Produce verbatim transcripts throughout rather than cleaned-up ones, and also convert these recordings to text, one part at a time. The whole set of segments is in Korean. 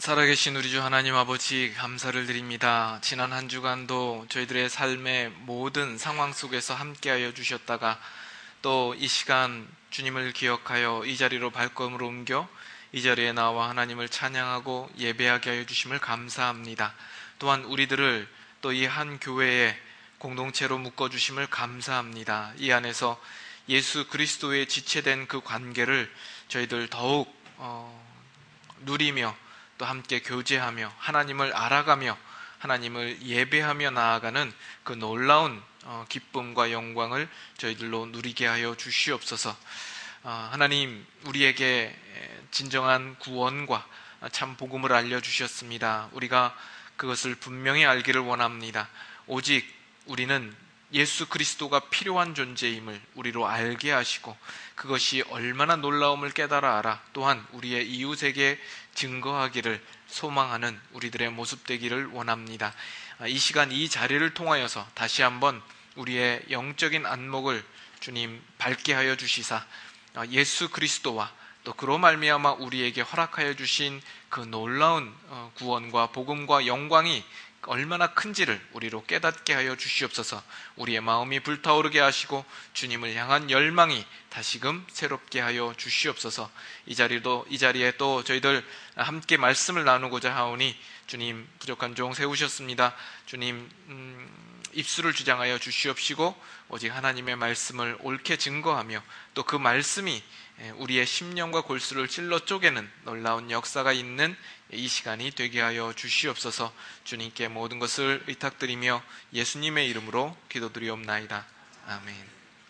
살아계신 우리 주 하나님 아버지, 감사를 드립니다. 지난 한 주간도 저희들의 삶의 모든 상황 속에서 함께하여 주셨다가 또 이 시간 주님을 기억하여 이 자리로 발걸음을 옮겨 이 자리에 나와 하나님을 찬양하고 예배하게 하여 주심을 감사합니다. 또한 우리들을 또 이 한 교회의 공동체로 묶어주심을 감사합니다. 이 안에서 예수 그리스도의 지체된 그 관계를 저희들 더욱 어, 누리며 또 함께 교제하며 하나님을 알아가며 하나님을 예배하며 나아가는 그 놀라운 기쁨과 영광을 저희들로 누리게 하여 주시옵소서. 하나님, 우리에게 진정한 구원과 참 복음을 알려주셨습니다. 우리가 그것을 분명히 알기를 원합니다. 오직 우리는 예수 그리스도가 필요한 존재임을 우리로 알게 하시고 그것이 얼마나 놀라움을 깨달아 알아 또한 우리의 이웃에게 증거하기를 소망하는 우리들의 모습 되기를 원합니다. 이 시간 이 자리를 통하여서 다시 한번 우리의 영적인 안목을 주님 밝게 하여 주시사 예수 그리스도와 또 그로 말미암아 우리에게 허락하여 주신 그 놀라운 구원과 복음과 영광이 얼마나 큰지를 우리로 깨닫게 하여 주시옵소서. 우리의 마음이 불타오르게 하시고 주님을 향한 열망이 다시금 새롭게 하여 주시옵소서. 이 자리도 이 자리에 또 저희들 함께 말씀을 나누고자 하오니 주님, 부족한 종 세우셨습니다. 주님, 음, 입술을 주장하여 주시옵시고 오직 하나님의 말씀을 옳게 증거하며 또 그 말씀이 우리의 심령과 골수를 찔러 쪼개는 놀라운 역사가 있는 이 시간이 되게 하여 주시옵소서. 주님께 모든 것을 의탁드리며 예수님의 이름으로 기도드리옵나이다. 아멘.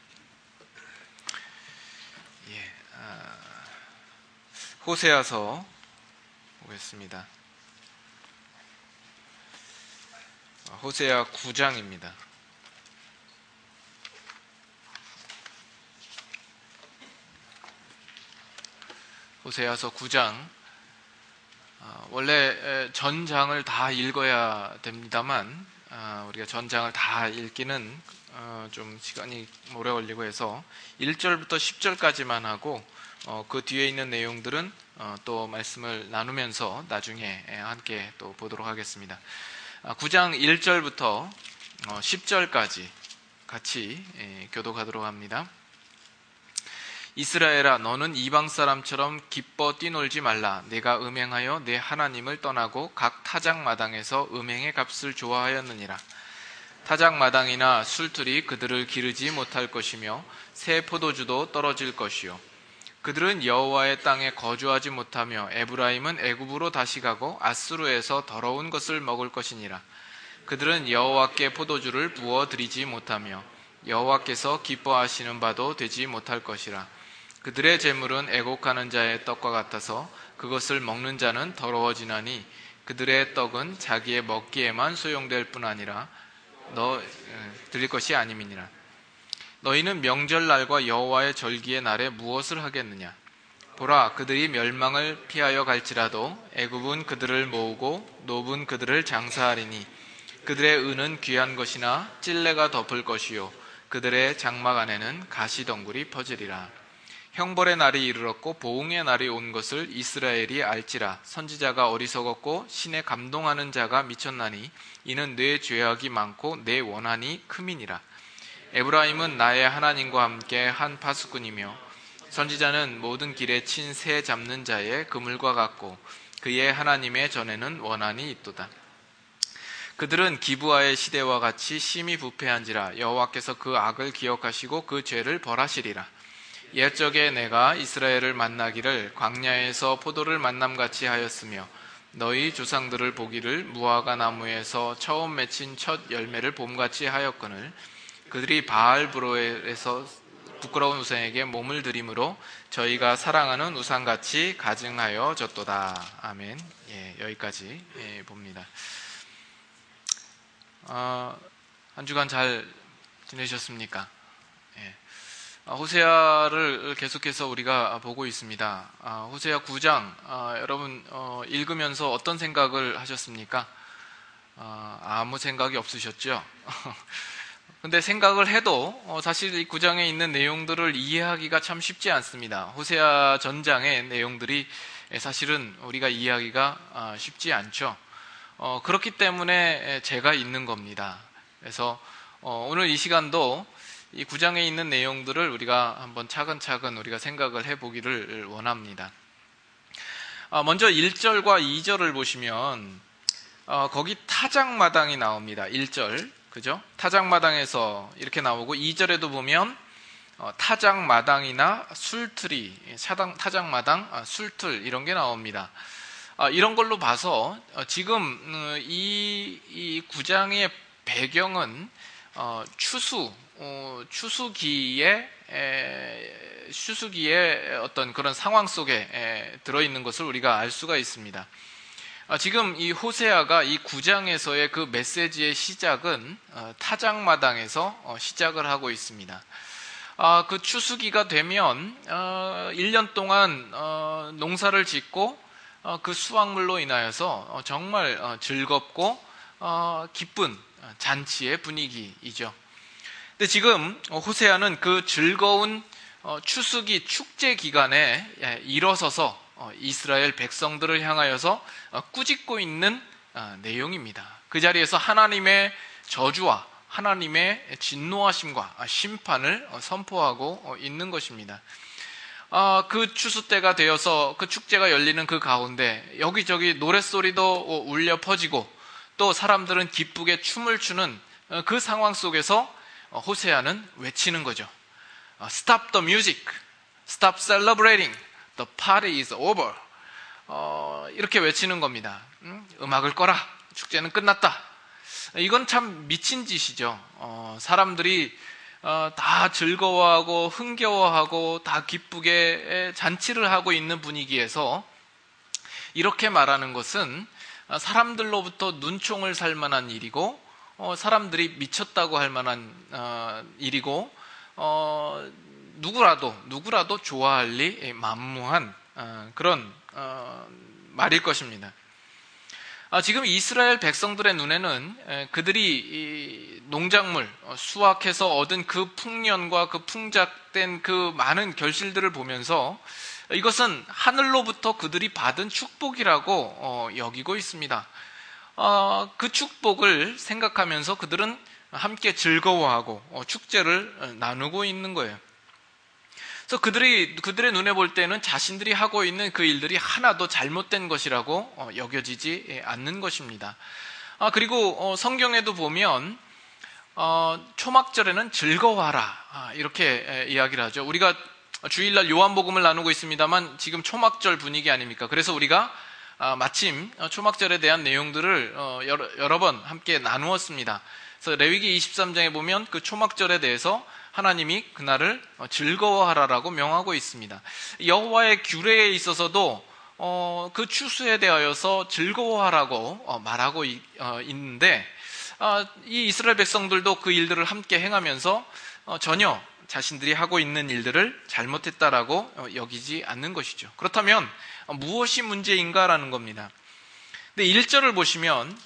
예, 아, 호세아서 보겠습니다. 호세아 구 장입니다. 호세아서 구 장. 원래 전장을 다 읽어야 됩니다만 우리가 전장을 다 읽기는 좀 시간이 오래 걸리고 해서 일 절부터 십 절까지만 하고 그 뒤에 있는 내용들은 또 말씀을 나누면서 나중에 함께 또 보도록 하겠습니다. 구 장 일 절부터 십 절까지 같이 교독하도록 합니다. 이스라엘아, 너는 이방 사람처럼 기뻐 뛰놀지 말라. 내가 음행하여 내 하나님을 떠나고 각 타작마당에서 음행의 값을 좋아하였느니라. 타작마당이나 술틀이 그들을 기르지 못할 것이며 새 포도주도 떨어질 것이요 그들은 여호와의 땅에 거주하지 못하며 에브라임은 애굽으로 다시 가고 아수르에서 더러운 것을 먹을 것이니라. 그들은 여호와께 포도주를 부어 드리지 못하며 여호와께서 기뻐하시는 바도 되지 못할 것이라. 그들의 재물은 애곡하는 자의 떡과 같아서 그것을 먹는 자는 더러워지나니 그들의 떡은 자기의 먹기에만 소용될 뿐 아니라 너 드릴 것이 아님이니라. 너희는 명절날과 여호와의 절기의 날에 무엇을 하겠느냐? 보라, 그들이 멸망을 피하여 갈지라도 애굽은 그들을 모으고 노브는 그들을 장사하리니 그들의 은은 귀한 것이나 찔레가 덮을 것이요 그들의 장막 안에는 가시덩굴이 퍼지리라. 형벌의 날이 이르렀고 보응의 날이 온 것을 이스라엘이 알지라. 선지자가 어리석었고 신에 감동하는 자가 미쳤나니 이는 내 죄악이 많고 내 원한이 크민이라. 에브라임은 나의 하나님과 함께 한 파수꾼이며 선지자는 모든 길에 친 새 잡는 자의 그물과 같고 그의 하나님의 전에는 원한이 있도다. 그들은 기브아의 시대와 같이 심히 부패한지라. 여호와께서 그 악을 기억하시고 그 죄를 벌하시리라. 옛적에 내가 이스라엘을 만나기를 광야에서 포도를 만남같이 하였으며 너희 조상들을 보기를 무화과 나무에서 처음 맺힌 첫 열매를 봄같이 하였거늘 그들이 바알브로엘에서 부끄러운 우상에게 몸을 들임으로 저희가 사랑하는 우상같이 가증하여 졌도다. 아멘. 예, 여기까지 예, 봅니다. 어, 한 주간 잘 지내셨습니까? 예. 호세아를 계속해서 우리가 보고 있습니다. 호세아 구 장 여러분 읽으면서 어떤 생각을 하셨습니까? 아무 생각이 없으셨죠? 근데 생각을 해도 사실 이 구 장에 있는 내용들을 이해하기가 참 쉽지 않습니다. 호세아 전장의 내용들이 사실은 우리가 이해하기가 쉽지 않죠. 어, 그렇기 때문에 제가 있는 겁니다. 그래서 어, 오늘 이 시간도 이 구 장에 있는 내용들을 우리가 한번 차근차근 우리가 생각을 해보기를 원합니다. 어, 먼저 일 절과 이 절을 보시면 어, 거기 타작마당이 나옵니다. 일 절, 그죠? 타작마당에서 이렇게 나오고, 이 절에도 보면 어, 타작마당이나 술틀이, 타작, 타작마당, 아, 술틀 이런 게 나옵니다. 아, 이런 걸로 봐서 어, 지금 음, 이, 이 구 장의 배경은 어, 추수, 어, 추수기에 에, 추수기의 어떤 그런 상황 속에 에, 들어있는 것을 우리가 알 수가 있습니다. 아, 지금 이 호세아가 이 구 장에서의 그 메시지의 시작은 어, 타작마당에서 어, 시작을 하고 있습니다. 아, 그 추수기가 되면 어, 일 년 동안 어, 농사를 짓고 어, 그 수확물로 인하여서 어, 정말 어, 즐겁고 어, 기쁜 잔치의 분위기이죠. 근데 지금 호세아는 그 즐거운 어, 추수기 축제 기간에 예, 일어서서 어, 이스라엘 백성들을 향하여서 어, 꾸짖고 있는 어, 내용입니다. 그 자리에서 하나님의 저주와 하나님의 진노하심과 심판을 어, 선포하고 어, 있는 것입니다. 아, 그 추수 때가 되어서 그 축제가 열리는 그 가운데 여기저기 노랫소리도 울려 퍼지고 또 사람들은 기쁘게 춤을 추는 그 상황 속에서 호세아는 외치는 거죠. Stop the music, stop celebrating, the party is over. 어, 이렇게 외치는 겁니다. 음, 음악을 꺼라, 축제는 끝났다. 이건 참 미친 짓이죠. 어, 사람들이 어, 다 즐거워하고 흥겨워하고 다 기쁘게 잔치를 하고 있는 분위기에서 이렇게 말하는 것은 사람들로부터 눈총을 살 만한 일이고 어, 사람들이 미쳤다고 할 만한 어, 일이고 어, 누구라도 누구라도 좋아할 리 만무한 어, 그런 어, 말일 것입니다. 아, 지금 이스라엘 백성들의 눈에는 에, 그들이 이 농작물 어, 수확해서 얻은 그 풍년과 그 풍작된 그 많은 결실들을 보면서 이것은 하늘로부터 그들이 받은 축복이라고 어, 여기고 있습니다. 어, 그 축복을 생각하면서 그들은 함께 즐거워하고 어, 축제를 나누고 있는 거예요. 그래서 그들이, 그들의 눈에 볼 때는 자신들이 하고 있는 그 일들이 하나도 잘못된 것이라고 어, 여겨지지 않는 것입니다. 아, 그리고 어, 성경에도 보면 어, 초막절에는 즐거워하라, 아, 이렇게 에, 이야기를 하죠. 우리가 주일날 요한복음을 나누고 있습니다만 지금 초막절 분위기 아닙니까? 그래서 우리가 아, 마침 초막절에 대한 내용들을 어, 여러, 여러 번 함께 나누었습니다. 그래서 레위기 이십삼 장에 보면 그 초막절에 대해서 하나님이 그날을 즐거워하라라고 명하고 있습니다. 여호와의 규례에 있어서도 어, 그 추수에 대하여서 즐거워하라고 어, 말하고 이, 어, 있는데 어, 이 이스라엘 백성들도 그 일들을 함께 행하면서 어, 전혀 자신들이 하고 있는 일들을 잘못했다라고 어, 여기지 않는 것이죠. 그렇다면 어, 무엇이 문제인가라는 겁니다. 근데 일 절을 보시면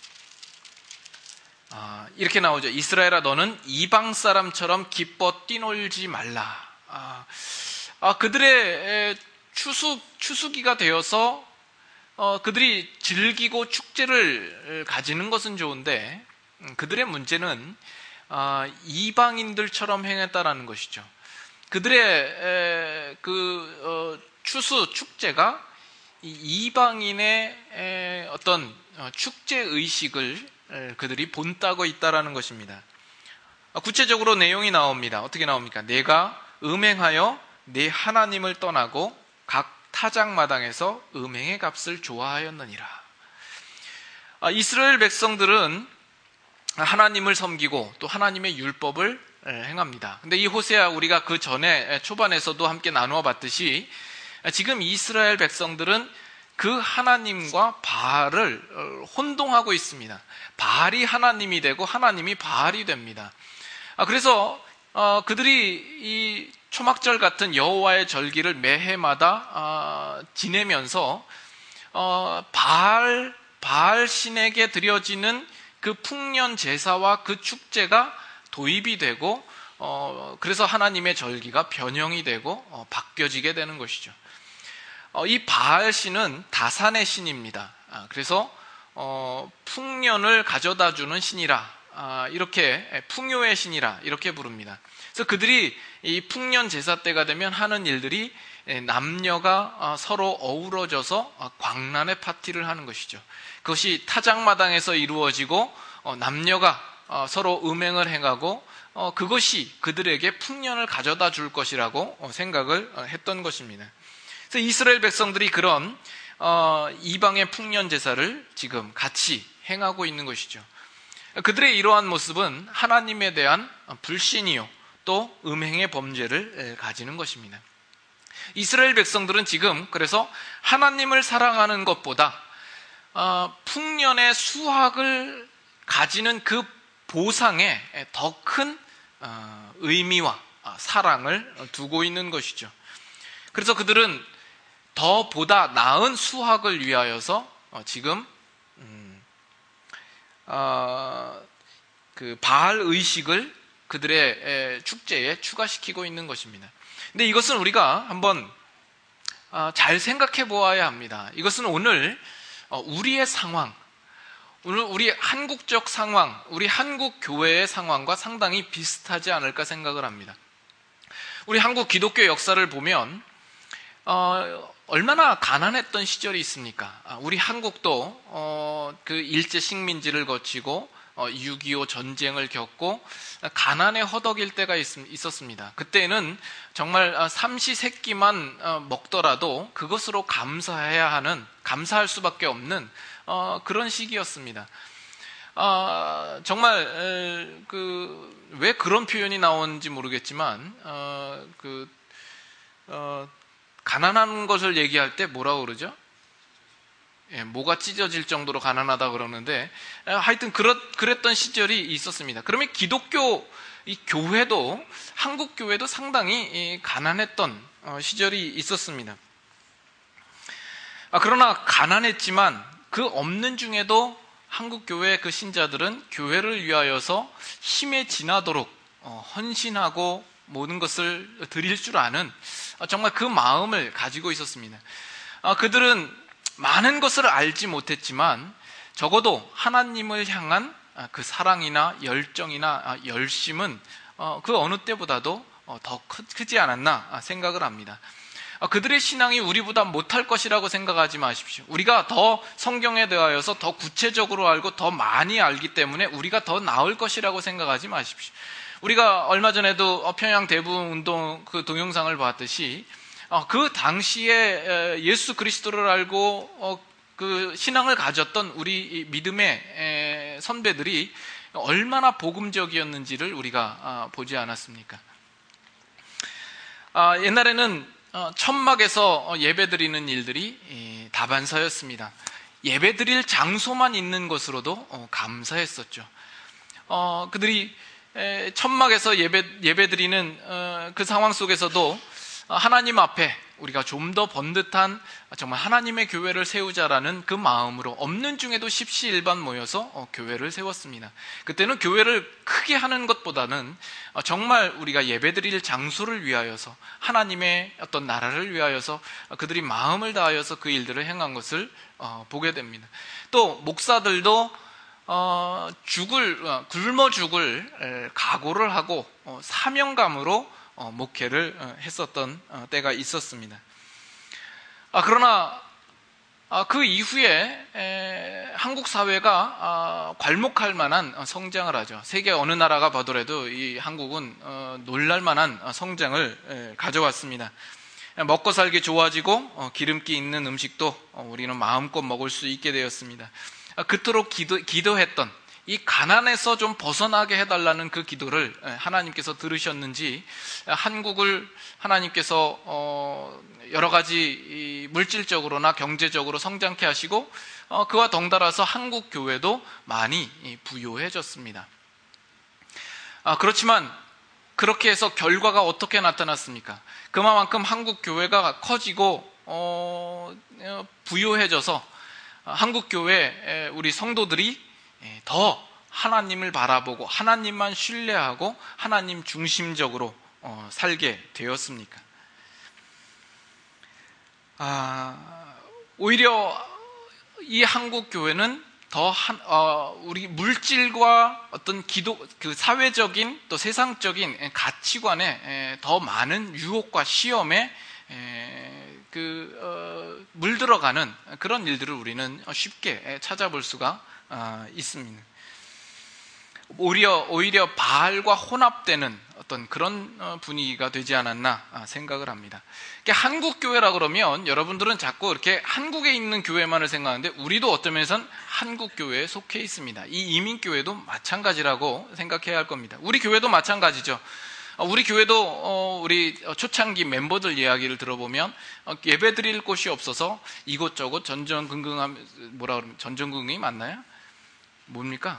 아, 이렇게 나오죠. 이스라엘아, 너는 이방 사람처럼 기뻐 뛰놀지 말라. 아, 아, 그들의 추수, 추수기가 되어서 어, 그들이 즐기고 축제를 가지는 것은 좋은데 음, 그들의 문제는 아, 이방인들처럼 행했다라는 것이죠. 그들의 에, 그 어, 추수 축제가 이 이방인의 에, 어떤 어, 축제 의식을 그들이 본따고 있다라는 것입니다. 구체적으로 내용이 나옵니다. 어떻게 나옵니까? 내가 음행하여 내 하나님을 떠나고 각 타작마당에서 음행의 값을 좋아하였느니라. 이스라엘 백성들은 하나님을 섬기고 또 하나님의 율법을 행합니다. 근데 이 호세아 우리가 그 전에 초반에서도 함께 나누어 봤듯이 지금 이스라엘 백성들은 그 하나님과 바알을 혼동하고 있습니다. 바알이 하나님이 되고 하나님이 바알이 됩니다. 아, 그래서 어, 그들이 이 초막절 같은 여호와의 절기를 매해마다 어, 지내면서 어, 바알 바알 신에게 드려지는 그 풍년 제사와 그 축제가 도입이 되고 어, 그래서 하나님의 절기가 변형이 되고 어, 바뀌어지게 되는 것이죠. 어, 이 바알 신은 다산의 신입니다. 아, 그래서 어, 풍년을 가져다 주는 신이라, 아, 이렇게 풍요의 신이라 이렇게 부릅니다. 그래서 그들이 이 풍년 제사 때가 되면 하는 일들이 남녀가 서로 어우러져서 광란의 파티를 하는 것이죠. 그것이 타작마당에서 이루어지고 남녀가 서로 음행을 행하고 그것이 그들에게 풍년을 가져다 줄 것이라고 생각을 했던 것입니다. 그래서 이스라엘 백성들이 그런 이방의 풍년 제사를 지금 같이 행하고 있는 것이죠. 그들의 이러한 모습은 하나님에 대한 불신이요 또 음행의 범죄를 가지는 것입니다. 이스라엘 백성들은 지금 그래서 하나님을 사랑하는 것보다 풍년의 수확을 가지는 그 보상에 더 큰 의미와 사랑을 두고 있는 것이죠. 그래서 그들은 더 보다 나은 수확을 위하여서 지금 음, 어, 그 바알 의식을 그들의 축제에 추가시키고 있는 것입니다. 근데 이것은 우리가 한번 잘 생각해 보아야 합니다. 이것은 오늘 우리의 상황, 오늘 우리 한국적 상황, 우리 한국 교회의 상황과 상당히 비슷하지 않을까 생각을 합니다. 우리 한국 기독교 역사를 보면 어, 얼마나 가난했던 시절이 있습니까? 우리 한국도 어, 그 일제 식민지를 거치고 어, 육이오 전쟁을 겪고 가난에 허덕일 때가 있, 있었습니다. 그때는 정말 삼시세끼만 어, 먹더라도 그것으로 감사해야 하는, 감사할 수밖에 없는 어, 그런 시기였습니다. 어, 정말 에, 그, 왜 그런 표현이 나오는지 모르겠지만 어, 그, 어, 가난한 것을 얘기할 때 뭐라고 그러죠? 예, 뭐가 찢어질 정도로 가난하다 그러는데 하여튼 그렇, 그랬던 시절이 있었습니다. 그러면 기독교 이 교회도, 한국 교회도 상당히 가난했던 시절이 있었습니다. 아, 그러나 가난했지만 그 없는 중에도 한국 교회 그 신자들은 교회를 위하여서 힘에 지나도록 헌신하고 모든 것을 드릴 줄 아는 정말 그 마음을 가지고 있었습니다. 그들은 많은 것을 알지 못했지만 적어도 하나님을 향한 그 사랑이나 열정이나 열심은 그 어느 때보다도 더 크지 않았나 생각을 합니다. 그들의 신앙이 우리보다 못할 것이라고 생각하지 마십시오. 우리가 더 성경에 대하여서 더 구체적으로 알고 더 많이 알기 때문에 우리가 더 나을 것이라고 생각하지 마십시오. 우리가 얼마 전에도 평양 대부 운동 그 동영상을 봤듯이 그 당시에 예수 그리스도를 알고 그 신앙을 가졌던 우리 믿음의 선배들이 얼마나 복음적이었는지를 우리가 보지 않았습니까? 옛날에는 천막에서 예배드리는 일들이 다반사였습니다. 예배드릴 장소만 있는 것으로도 감사했었죠. 그들이 천막에서 예배, 예배드리는 그 상황 속에서도 하나님 앞에 우리가 좀 더 번듯한 정말 하나님의 교회를 세우자라는 그 마음으로 없는 중에도 십시일반 모여서 교회를 세웠습니다. 그때는 교회를 크게 하는 것보다는 정말 우리가 예배드릴 장소를 위하여서, 하나님의 어떤 나라를 위하여서 그들이 마음을 다하여서 그 일들을 행한 것을 보게 됩니다. 또 목사들도 어, 죽을, 굶어 죽을 각오를 하고 사명감으로 어, 목회를 어, 했었던 어, 때가 있었습니다. 아, 그러나 아, 그 이후에 에, 한국 사회가 아, 괄목할 만한 어, 성장을 하죠. 세계 어느 나라가 봐더라도 이 한국은 어, 놀랄 만한 어, 성장을 에, 가져왔습니다. 먹고 살기 좋아지고 어, 기름기 있는 음식도 어, 우리는 마음껏 먹을 수 있게 되었습니다. 아, 그토록 기도, 기도했던 이 가난에서 좀 벗어나게 해달라는 그 기도를 하나님께서 들으셨는지 한국을 하나님께서 여러 가지 물질적으로나 경제적으로 성장케 하시고 그와 덩달아서 한국 교회도 많이 부유해졌습니다. 그렇지만 그렇게 해서 결과가 어떻게 나타났습니까? 그만큼 한국 교회가 커지고 부유해져서 한국 교회 우리 성도들이 더 하나님을 바라보고 하나님만 신뢰하고 하나님 중심적으로 살게 되었습니까? 아, 오히려 이 한국 교회는 더 한, 어, 우리 물질과 어떤 기도, 그 사회적인 또 세상적인 가치관에 에, 더 많은 유혹과 시험에 에, 그 어, 물들어가는 그런 일들을 우리는 쉽게 찾아볼 수가 어, 있습니다. 오히려 오히려 바알과 혼합되는 어떤 그런 분위기가 되지 않았나 생각을 합니다. 한국 교회라 그러면 여러분들은 자꾸 이렇게 한국에 있는 교회만을 생각하는데 우리도 어떤 면에서는 한국 교회에 속해 있습니다. 이 이민 교회도 마찬가지라고 생각해야 할 겁니다. 우리 교회도 마찬가지죠. 우리 교회도 우리 초창기 멤버들 이야기를 들어보면 예배 드릴 곳이 없어서 이곳저곳 전전긍긍함 뭐라 그러면 전전긍긍이 맞나요? 뭡니까?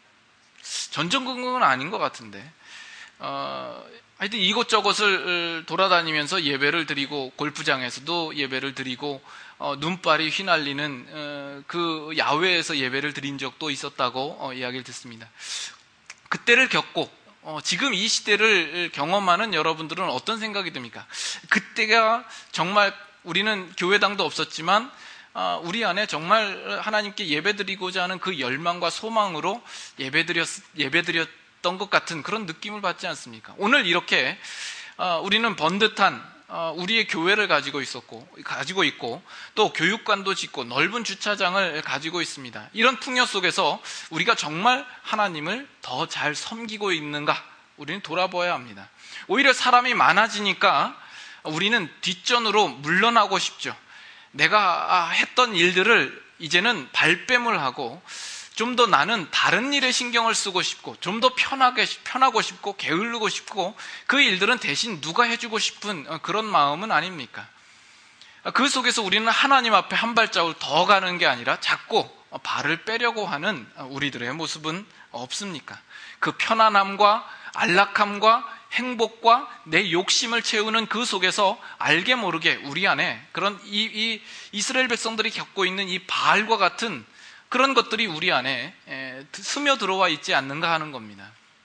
전전긍긍은 아닌 것 같은데 어, 하여튼 이곳저곳을 돌아다니면서 예배를 드리고 골프장에서도 예배를 드리고 어, 눈발이 휘날리는 어, 그 야외에서 예배를 드린 적도 있었다고 어, 이야기를 듣습니다. 그때를 겪고 어, 지금 이 시대를 경험하는 여러분들은 어떤 생각이 듭니까? 그때가 정말 우리는 교회당도 없었지만 우리 안에 정말 하나님께 예배드리고자 하는 그 열망과 소망으로 예배드렸, 예배드렸던 것 같은 그런 느낌을 받지 않습니까? 오늘 이렇게 우리는 번듯한 우리의 교회를 가지고 있었고, 가지고 있고, 또 교육관도 짓고 넓은 주차장을 가지고 있습니다. 이런 풍요 속에서 우리가 정말 하나님을 더 잘 섬기고 있는가? 우리는 돌아봐야 합니다. 오히려 사람이 많아지니까 우리는 뒷전으로 물러나고 싶죠. 내가 했던 일들을 이제는 발뺌을 하고 좀 더 나는 다른 일에 신경을 쓰고 싶고 좀 더 편하게, 편하고 싶고 게으르고 싶고 그 일들은 대신 누가 해주고 싶은 그런 마음은 아닙니까? 그 속에서 우리는 하나님 앞에 한 발자국을 더 가는 게 아니라 자꾸 발을 빼려고 하는 우리들의 모습은 없습니까? 그 편안함과 안락함과 행복과 내 욕심을 채우는 그 속에서 알게 모르게 우리 안에 그런 이, 이 이스라엘 백성들이 겪고 있는 이 바알과 같은 그런 것들이 우리 안에 에, 스며 들어와 있지 않는가 하는 겁니다.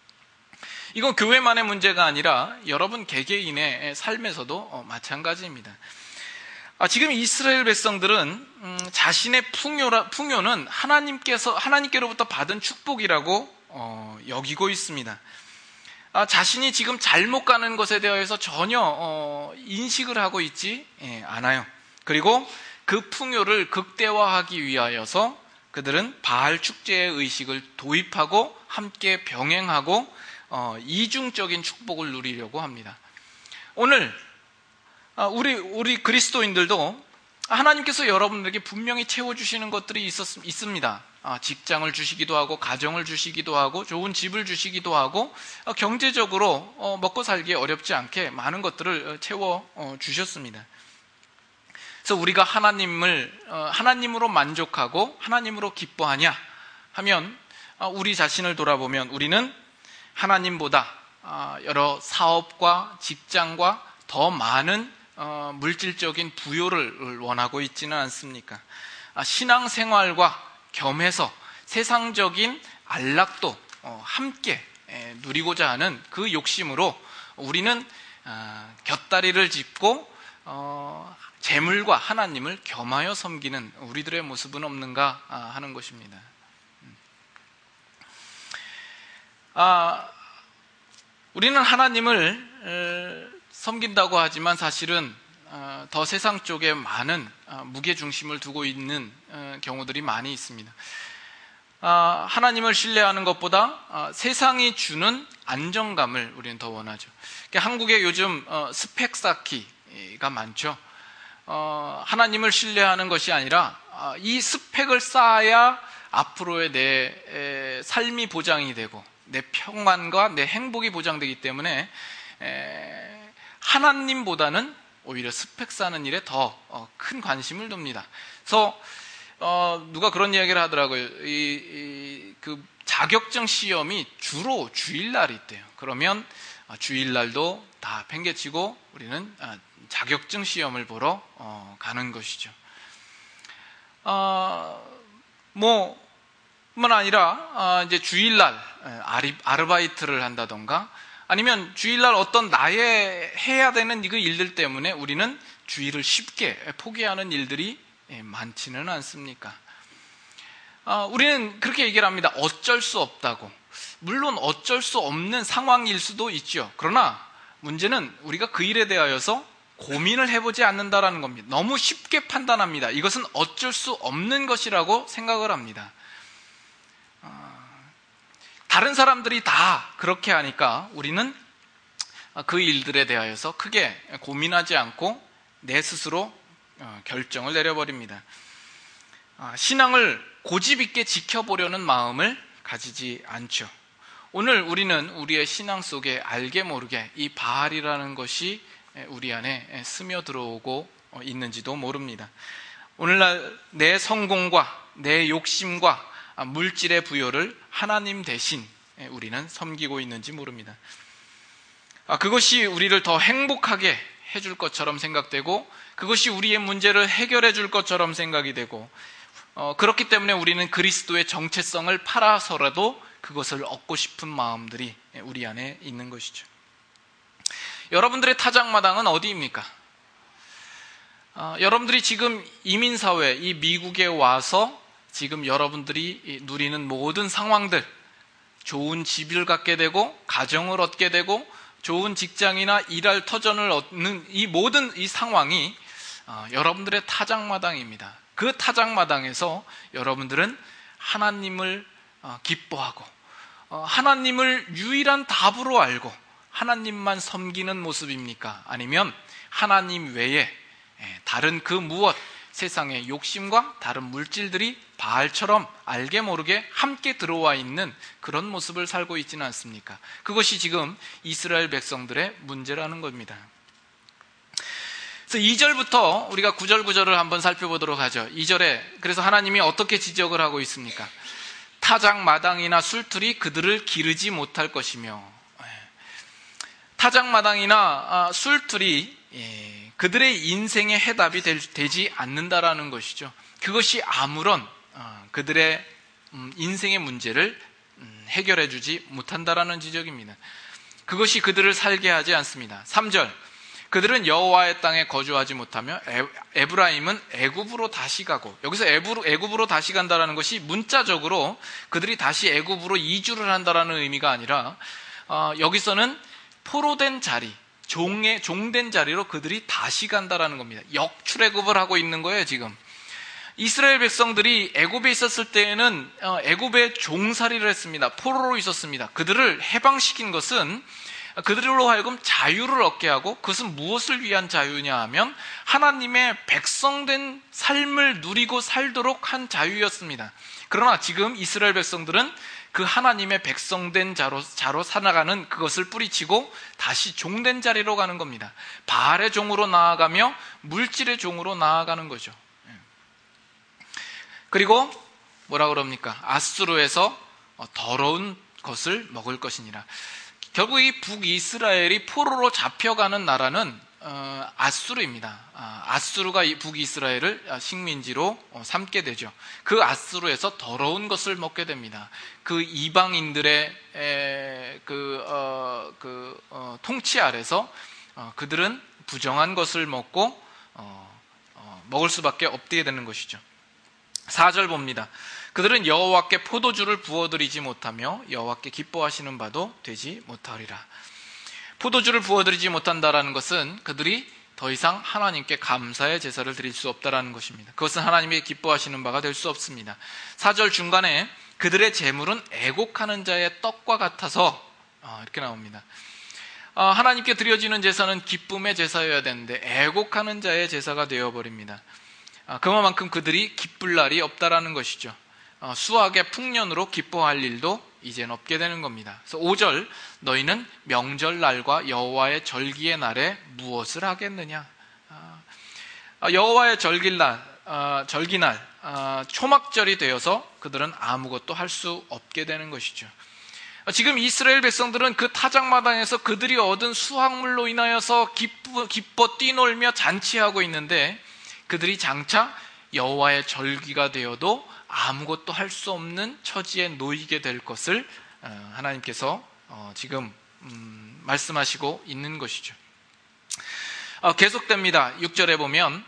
이건 교회만의 문제가 아니라 여러분 개개인의 삶에서도 어, 마찬가지입니다. 아, 지금 이스라엘 백성들은 음, 자신의 풍요라, 풍요는 하나님께서 하나님께로부터 받은 축복이라고 어, 여기고 있습니다. 아, 자신이 지금 잘못 가는 것에 대해서 전혀 어, 인식을 하고 있지 예, 않아요. 그리고 그 풍요를 극대화하기 위하여서 그들은 바알 축제의 의식을 도입하고 함께 병행하고 어, 이중적인 축복을 누리려고 합니다. 오늘 아, 우리 우리 그리스도인들도 하나님께서 여러분들에게 분명히 채워주시는 것들이 있었, 있습니다. 아, 직장을 주시기도 하고 가정을 주시기도 하고 좋은 집을 주시기도 하고 어, 경제적으로 어, 먹고 살기 어렵지 않게 많은 것들을 채워 어, 주셨습니다. 그래서 우리가 하나님을 어, 하나님으로 만족하고 하나님으로 기뻐하냐 하면 어, 우리 자신을 돌아보면 우리는 하나님보다 어, 여러 사업과 직장과 더 많은 어, 물질적인 부요를 원하고 있지는 않습니까? 아, 신앙생활과 겸해서 세상적인 안락도 어, 함께 에, 누리고자 하는 그 욕심으로 우리는 어, 곁다리를 짚고 어, 재물과 하나님을 겸하여 섬기는 우리들의 모습은 없는가 하는 것입니다. 아, 우리는 하나님을 섬긴다고 하지만 사실은 더 세상 쪽에 많은 무게중심을 두고 있는 경우들이 많이 있습니다. 하나님을 신뢰하는 것보다 세상이 주는 안정감을 우리는 더 원하죠. 한국에 요즘 스펙 쌓기가 많죠. 하나님을 신뢰하는 것이 아니라 이 스펙을 쌓아야 앞으로의 내 삶이 보장이 되고 내 평안과 내 행복이 보장되기 때문에 하나님보다는 오히려 스펙 쌓는 일에 더 큰 관심을 둡니다. 그래서 어, 누가 그런 이야기를 하더라고요. 이, 이, 그 자격증 시험이 주로 주일날이 있대요. 그러면 주일날도 다 팽개치고 우리는 자격증 시험을 보러 어, 가는 것이죠. 어, 뭐, 뿐만 아니라 어, 이제 주일날 아리, 아르바이트를 한다던가 아니면 주일날 어떤 나의 해야 되는 그 일들 때문에 우리는 주일을 쉽게 포기하는 일들이 많지는 않습니까? 어, 우리는 그렇게 얘기를 합니다. 어쩔 수 없다고. 물론 어쩔 수 없는 상황일 수도 있죠. 그러나 문제는 우리가 그 일에 대하여서 고민을 해보지 않는다라는 겁니다. 너무 쉽게 판단합니다. 이것은 어쩔 수 없는 것이라고 생각을 합니다. 어, 다른 사람들이 다 그렇게 하니까 우리는 그 일들에 대하여서 크게 고민하지 않고 내 스스로 결정을 내려버립니다. 신앙을 고집 있게 지켜보려는 마음을 가지지 않죠. 오늘 우리는 우리의 신앙 속에 알게 모르게 이 바알이라는 것이 우리 안에 스며들어오고 있는지도 모릅니다. 오늘날 내 성공과 내 욕심과 물질의 부여를 하나님 대신 우리는 섬기고 있는지 모릅니다. 그것이 우리를 더 행복하게 해줄 것처럼 생각되고, 그것이 우리의 문제를 해결해 줄 것처럼 생각이 되고, 어, 그렇기 때문에 우리는 그리스도의 정체성을 팔아서라도 그것을 얻고 싶은 마음들이 우리 안에 있는 것이죠. 여러분들의 타작마당은 어디입니까? 어, 여러분들이 지금 이민사회, 이 미국에 와서 지금 여러분들이 누리는 모든 상황들, 좋은 집을 갖게 되고 가정을 얻게 되고 좋은 직장이나 일할 터전을 얻는 이 모든 이 상황이 어, 여러분들의 타작마당입니다. 그 타작마당에서 여러분들은 하나님을 어, 기뻐하고 어, 하나님을 유일한 답으로 알고 하나님만 섬기는 모습입니까? 아니면 하나님 외에 다른 그 무엇, 세상의 욕심과 다른 물질들이 바알처럼 알게 모르게 함께 들어와 있는 그런 모습을 살고 있지는 않습니까? 그것이 지금 이스라엘 백성들의 문제라는 겁니다. 그래서 이 절부터 우리가 구 절 구 절을 한번 살펴보도록 하죠. 이 절에 그래서 하나님이 어떻게 지적을 하고 있습니까? 타작마당이나 술틀이 그들을 기르지 못할 것이며, 타작마당이나 술틀이 그들의 인생의 해답이 되지 않는다라는 것이죠. 그것이 아무런 그들의 인생의 문제를 해결해 주지 못한다라는 지적입니다. 그것이 그들을 살게 하지 않습니다. 삼 절, 그들은 여호와의 땅에 거주하지 못하며 에브라임은 애굽으로 다시 가고, 여기서 애굽으로, 애굽으로 다시 간다라는 것이 문자적으로 그들이 다시 애굽으로 이주를 한다라는 의미가 아니라 어, 여기서는 포로된 자리, 종의, 종된 자리로 그들이 다시 간다라는 겁니다. 역출애굽을 하고 있는 거예요. 지금 이스라엘 백성들이 애굽에 있었을 때에는 애굽의 종살이를 했습니다. 포로로 있었습니다. 그들을 해방시킨 것은 그들로 하여금 자유를 얻게 하고, 그것은 무엇을 위한 자유냐 하면 하나님의 백성된 삶을 누리고 살도록 한 자유였습니다. 그러나 지금 이스라엘 백성들은 그 하나님의 백성된 자로, 자로 살아가는 그것을 뿌리치고 다시 종된 자리로 가는 겁니다. 바알의 종으로 나아가며 물질의 종으로 나아가는 거죠. 그리고 뭐라 그럽니까? 아수르에서 더러운 것을 먹을 것이니라. 결국 이 북이스라엘이 포로로 잡혀가는 나라는 어, 아수르입니다. 아, 아수르가 이 북이스라엘을 식민지로 어, 삼게 되죠. 그 아수르에서 더러운 것을 먹게 됩니다. 그 이방인들의 에, 그, 어, 그 어, 통치 아래서 어, 그들은 부정한 것을 먹고 어, 어, 먹을 수밖에 없게 되는 것이죠. 사 절 봅니다. 그들은 여호와께 포도주를 부어드리지 못하며 여호와께 기뻐하시는 바도 되지 못하리라. 포도주를 부어드리지 못한다라는 것은 그들이 더 이상 하나님께 감사의 제사를 드릴 수 없다라는 것입니다. 그것은 하나님이 기뻐하시는 바가 될 수 없습니다. 사 절 중간에 그들의 재물은 애곡하는 자의 떡과 같아서 이렇게 나옵니다. 하나님께 드려지는 제사는 기쁨의 제사여야 되는데 애곡하는 자의 제사가 되어버립니다. 그만큼 그들이 기쁠 날이 없다라는 것이죠. 수학의 풍년으로 기뻐할 일도 이젠 없게 되는 겁니다. 그래서 오 절, 너희는 명절날과 여호와의 절기의 날에 무엇을 하겠느냐? 여호와의 절기날, 절기날, 초막절이 되어서 그들은 아무것도 할 수 없게 되는 것이죠. 지금 이스라엘 백성들은 그 타작마당에서 그들이 얻은 수확물로 인하여서 기뻐, 기뻐 뛰놀며 잔치하고 있는데, 그들이 장차 여호와의 절기가 되어도 아무것도 할 수 없는 처지에 놓이게 될 것을 하나님께서 지금 음, 말씀하시고 있는 것이죠. 어, 계속됩니다. 육 절에 보면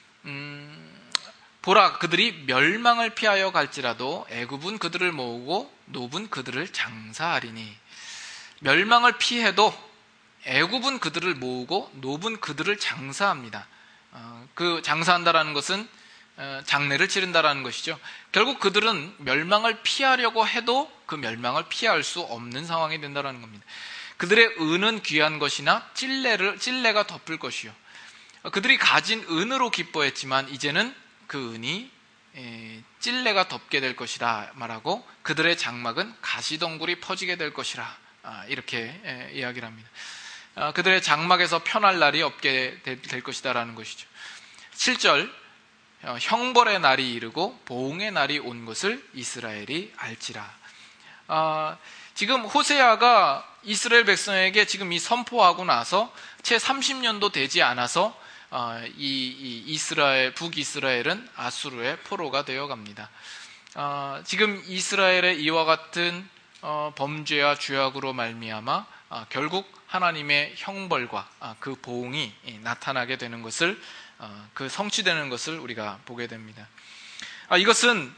음, 보라, 그들이 멸망을 피하여 갈지라도 애굽은 그들을 모으고 노브는 그들을 장사하리니. 멸망을 피해도 애굽은 그들을 모으고 노브는 그들을 장사합니다. 어, 그 장사한다라는 것은 어, 장례를 치른다라는 것이죠. 결국 그들은 멸망을 피하려고 해도 그 멸망을 피할 수 없는 상황이 된다라는 겁니다. 그들의 은은 귀한 것이나 찔레를, 찔레가 덮을 것이요. 어, 그들이 가진 은으로 기뻐했지만 이제는 그 은이 에, 찔레가 덮게 될 것이라 말하고 그들의 장막은 가시덩굴이 퍼지게 될 것이라, 아, 이렇게 에, 이야기를 합니다. 아, 그들의 장막에서 편할 날이 없게 될, 될 것이다라는 것이죠. 칠 절, 어, 형벌의 날이 이르고 보응의 날이 온 것을 이스라엘이 알지라. 아, 지금 호세아가 이스라엘 백성에게 지금 이 선포하고 나서 채 삼십 년도 되지 않아서 어, 이, 이 이스라엘, 북이스라엘은 아수르의 포로가 되어 갑니다. 어, 지금 이스라엘의 이와 같은 어, 범죄와 죄악으로 말미암아 어, 결국 하나님의 형벌과 어, 그 보응이 나타나게 되는 것을, 어, 그 성취되는 것을 우리가 보게 됩니다. 아, 이것은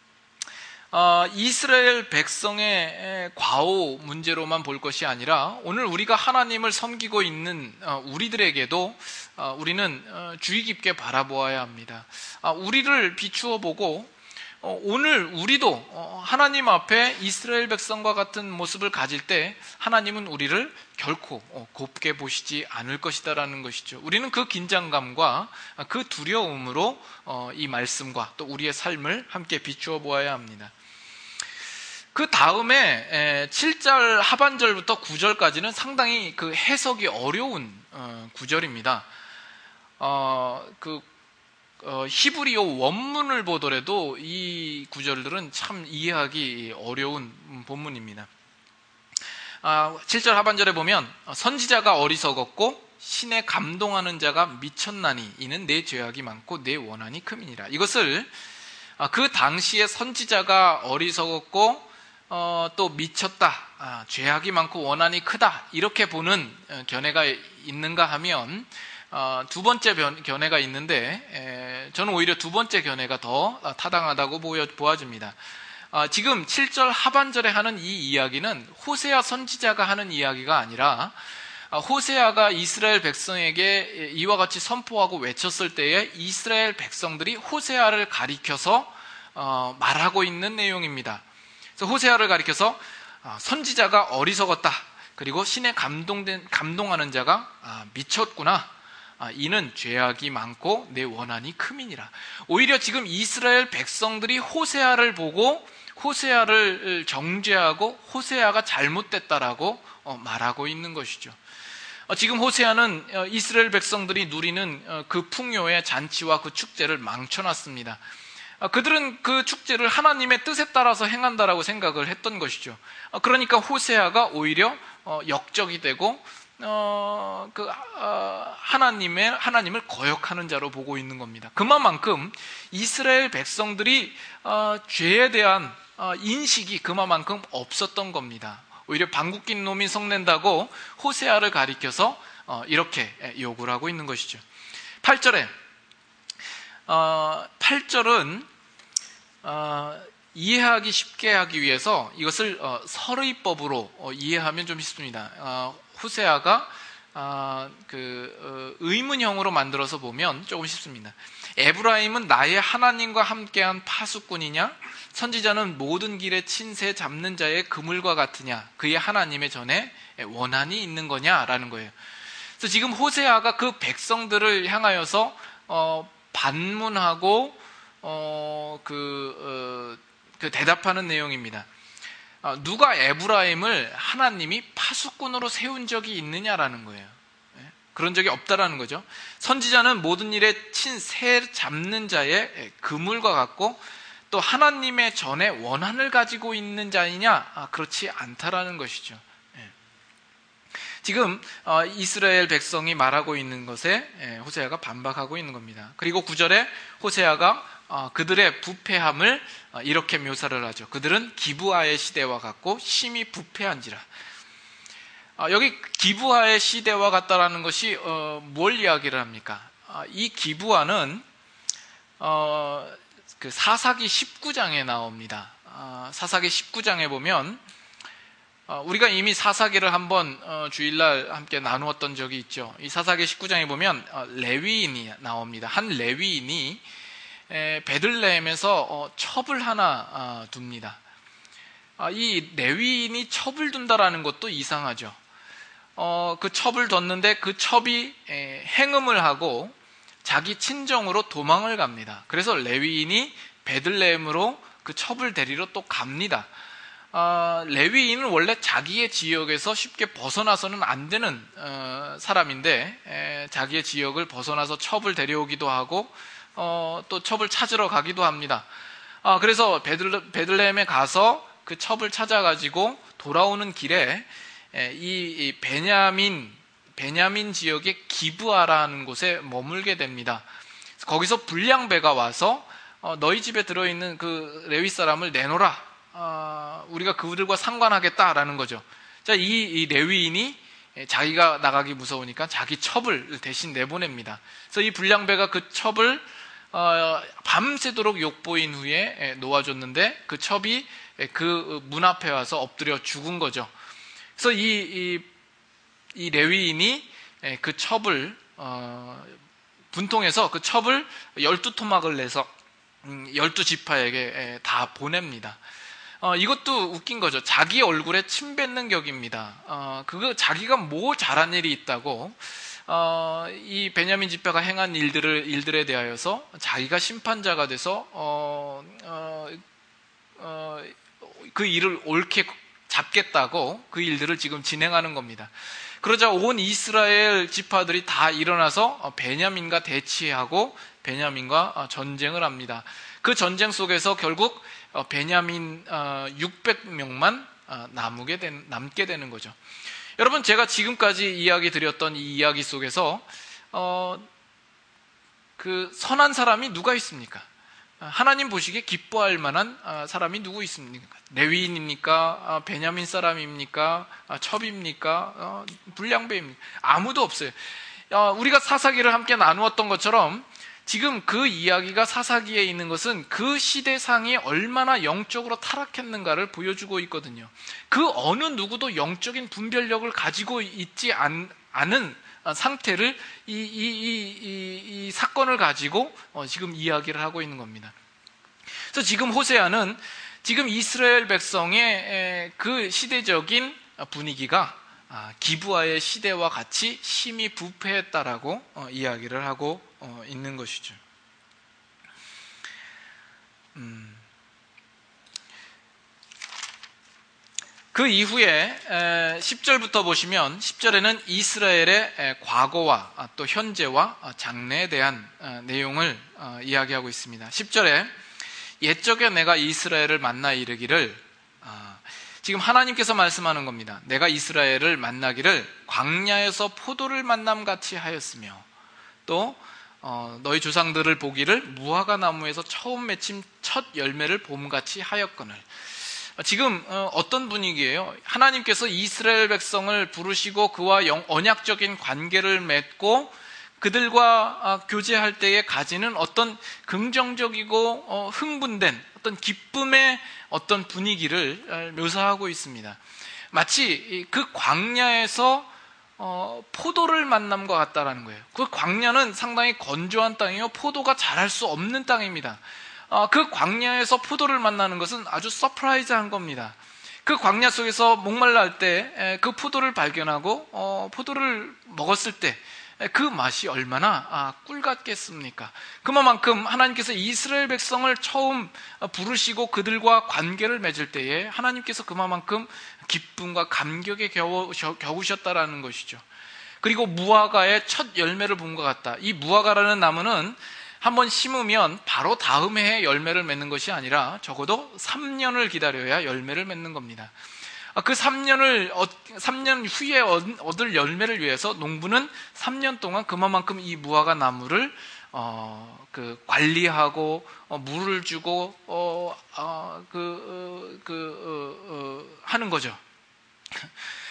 어, 이스라엘 백성의 과오 문제로만 볼 것이 아니라 오늘 우리가 하나님을 섬기고 있는 어, 우리들에게도 어, 우리는 어, 주의 깊게 바라보아야 합니다. 아, 우리를 비추어 보고 어, 오늘 우리도 어, 하나님 앞에 이스라엘 백성과 같은 모습을 가질 때 하나님은 우리를 결코 어, 곱게 보시지 않을 것이다라는 것이죠. 우리는 그 긴장감과 그 두려움으로 어, 이 말씀과 또 우리의 삶을 함께 비추어 보아야 합니다. 그 다음에 칠 절 하반절부터 구 절까지는 상당히 그 해석이 어려운 구절입니다. 어, 그 어, 히브리어 원문을 보더라도 이 구절들은 참 이해하기 어려운 본문입니다. 아, 칠 절 하반절에 보면 선지자가 어리석었고 신에 감동하는 자가 미쳤나니 이는 내 죄악이 많고 내 원한이 큼이니라. 이것을 아, 그 당시에 선지자가 어리석었고 어, 또 미쳤다, 아, 죄악이 많고 원한이 크다, 이렇게 보는 견해가 있는가 하면 어, 두 번째 변, 견해가 있는데 에, 저는 오히려 두 번째 견해가 더 타당하다고 보여, 보아집니다. 어, 지금 칠 절 하반절에 하는 이 이야기는 호세아 선지자가 하는 이야기가 아니라 어, 호세아가 이스라엘 백성에게 이와 같이 선포하고 외쳤을 때에 이스라엘 백성들이 호세아를 가리켜서 어, 말하고 있는 내용입니다. 그래서 호세아를 가리켜서 선지자가 어리석었다, 그리고 신에 감동된, 감동하는 자가 미쳤구나, 이는 죄악이 많고 내 원한이 큼이니라. 오히려 지금 이스라엘 백성들이 호세아를 보고 호세아를 정죄하고 호세아가 잘못됐다라고 말하고 있는 것이죠. 지금 호세아는 이스라엘 백성들이 누리는 그 풍요의 잔치와 그 축제를 망쳐놨습니다. 그들은 그 축제를 하나님의 뜻에 따라서 행한다라고 생각을 했던 것이죠. 그러니까 호세아가 오히려 역적이 되고 어, 그 어, 하나님의 하나님을 거역하는 자로 보고 있는 겁니다. 그만큼 이스라엘 백성들이 어, 죄에 대한 어, 인식이 그만큼 없었던 겁니다. 오히려 방귀 낀 놈이 성낸다고 호세아를 가리켜서 어, 이렇게 욕을 하고 있는 것이죠. 팔 절에 어, 팔 절은 어, 이해하기 쉽게 하기 위해서 이것을 어, 설의법으로 어, 이해하면 좀 쉽습니다. 어, 호세아가 어, 그, 어, 의문형으로 만들어서 보면 조금 쉽습니다. 에브라임은 나의 하나님과 함께한 파수꾼이냐? 선지자는 모든 길에 친새 잡는 자의 그물과 같으냐? 그의 하나님의 전에 원한이 있는 거냐라는 거예요. 그래서 지금 호세아가 그 백성들을 향하여서 어, 반문하고 어, 그, 어, 그 대답하는 내용입니다. 어, 누가 에브라임을 하나님이 파수꾼으로 세운 적이 있느냐라는 거예요. 네? 그런 적이 없다라는 거죠. 선지자는 모든 일에 친 새 잡는 자의 그물과 같고 또 하나님의 전에 원한을 가지고 있는 자이냐? 아, 그렇지 않다라는 것이죠. 지금 이스라엘 백성이 말하고 있는 것에 호세아가 반박하고 있는 겁니다. 그리고 구 절에 호세아가 그들의 부패함을 이렇게 묘사를 하죠. 그들은 기브아의 시대와 같고 심히 부패한지라. 아, 여기 기브아의 시대와 같다라는 것이 어, 뭘 이야기를 합니까? 아, 이 기브아는 어, 그 사사기 십구 장에 나옵니다. 아, 사사기 십구 장에 보면 어, 우리가 이미 사사기를 한번 어, 주일날 함께 나누었던 적이 있죠. 이 사사기 십구 장에 보면 어, 레위인이 나옵니다. 한 레위인이 에, 베들레헴에서 어, 첩을 하나 어, 둡니다. 아, 이 레위인이 첩을 둔다라는 것도 이상하죠. 어, 그 첩을 뒀는데 그 첩이 에, 행음을 하고 자기 친정으로 도망을 갑니다. 그래서 레위인이 베들레헴으로 그 첩을 데리러 또 갑니다. 어, 레위인은 원래 자기의 지역에서 쉽게 벗어나서는 안 되는 어, 사람인데 에, 자기의 지역을 벗어나서 첩을 데려오기도 하고 어, 또 첩을 찾으러 가기도 합니다. 아, 그래서 베들, 베들레헴에 가서 그 첩을 찾아가지고 돌아오는 길에 에, 이, 이 베냐민 베냐민 지역의 기브아라는 곳에 머물게 됩니다. 거기서 불량배가 와서 어, 너희 집에 들어있는 그 레위 사람을 내놓으라. 어, 우리가 그들과 상관하겠다라는 거죠. 자, 이, 이 레위인이 자기가 나가기 무서우니까 자기 첩을 대신 내보냅니다. 그래서 이 불량배가 그 첩을 어, 밤새도록 욕보인 후에 놓아줬는데 그 첩이 그 문 앞에 와서 엎드려 죽은 거죠. 그래서 이, 이, 이 레위인이 그 첩을 어, 분통해서 그 첩을 열두 토막을 내서 열두 지파에게 다 보냅니다. 어, 이것도 웃긴 거죠. 자기 얼굴에 침 뱉는 격입니다. 어, 그거 자기가 뭐 잘한 일이 있다고 어, 이 베냐민 지파가 행한 일들을 일들에 대하여서 자기가 심판자가 돼서 어, 어, 어, 그 일을 옳게 잡겠다고 그 일들을 지금 진행하는 겁니다. 그러자 온 이스라엘 지파들이 다 일어나서 베냐민과 대치하고 베냐민과 전쟁을 합니다. 그 전쟁 속에서 결국 베냐민 육백 명만 남게 된, 남게 되는 거죠. 여러분, 제가 지금까지 이야기 드렸던 이 이야기 속에서 어, 그 선한 사람이 누가 있습니까? 하나님 보시기에 기뻐할 만한 사람이 누구 있습니까? 레위인입니까? 베냐민 사람입니까? 첩입니까? 불량배입니까? 아무도 없어요. 우리가 사사기를 함께 나누었던 것처럼 지금 그 이야기가 사사기에 있는 것은 그 시대상이 얼마나 영적으로 타락했는가를 보여주고 있거든요. 그 어느 누구도 영적인 분별력을 가지고 있지 않, 않은 상태를 이, 이, 이, 이, 이 사건을 가지고 지금 이야기를 하고 있는 겁니다. 그래서 지금 호세아는 지금 이스라엘 백성의 그 시대적인 분위기가 기브아의 시대와 같이 심히 부패했다라고 이야기를 하고 있는 것이죠. 음. 그 이후에 십 절부터 보시면 십 절에는 이스라엘의 과거와 또 현재와 장래에 대한 내용을 이야기하고 있습니다. 십 절에 옛적에 내가 이스라엘을 만나 이르기를, 지금 하나님께서 말씀하는 겁니다. 내가 이스라엘을 만나기를 광야에서 포도를 만남같이 하였으며 또 너희 조상들을 보기를 무화과 나무에서 처음 맺힌 첫 열매를 봄같이 하였거늘. 지금 어떤 분위기예요? 하나님께서 이스라엘 백성을 부르시고 그와 언약적인 관계를 맺고 그들과 교제할 때에 가지는 어떤 긍정적이고 흥분된 어떤 기쁨의 어떤 분위기를 묘사하고 있습니다. 마치 그 광야에서 포도를 만남과 같다라는 거예요. 그 광야는 상당히 건조한 땅이요, 포도가 자랄 수 없는 땅입니다. 그 광야에서 포도를 만나는 것은 아주 서프라이즈한 겁니다. 그 광야 속에서 목말라 할 때 그 포도를 발견하고 포도를 먹었을 때 그 맛이 얼마나 꿀 같겠습니까? 그만큼 하나님께서 이스라엘 백성을 처음 부르시고 그들과 관계를 맺을 때에 하나님께서 그만큼 기쁨과 감격에 겨우셨다라는 것이죠. 그리고 무화과의 첫 열매를 본 것 같다. 이 무화과라는 나무는 한번 심으면 바로 다음 해에 열매를 맺는 것이 아니라 적어도 삼 년을 기다려야 열매를 맺는 겁니다. 그 삼 년을, 삼 년 후에 얻을 열매를 위해서 농부는 삼 년 동안 그만큼 이 무화과 나무를 어, 그 관리하고 어, 물을 주고 어, 어, 그, 그, 어, 어, 하는 거죠.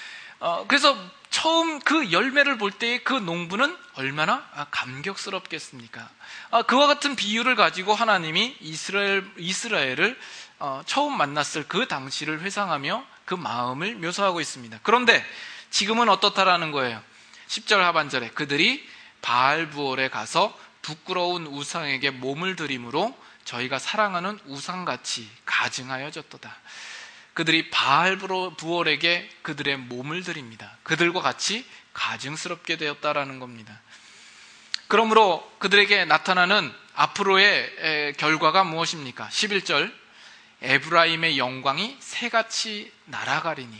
어, 그래서 처음 그 열매를 볼 때의 그 농부는 얼마나 감격스럽겠습니까? 아, 그와 같은 비유를 가지고 하나님이 이스라엘, 이스라엘을 어, 처음 만났을 그 당시를 회상하며 그 마음을 묘사하고 있습니다. 그런데 지금은 어떻다라는 거예요? 십 절 하반절에 그들이 바알부올에 가서 부끄러운 우상에게 몸을 들임으로 저희가 사랑하는 우상같이 가증하여졌도다. 그들이 바알부올에게 그들의 몸을 드립니다. 그들과 같이 가증스럽게 되었다라는 겁니다. 그러므로 그들에게 나타나는 앞으로의 결과가 무엇입니까? 십일 절 에브라임의 영광이 새같이 날아가리니,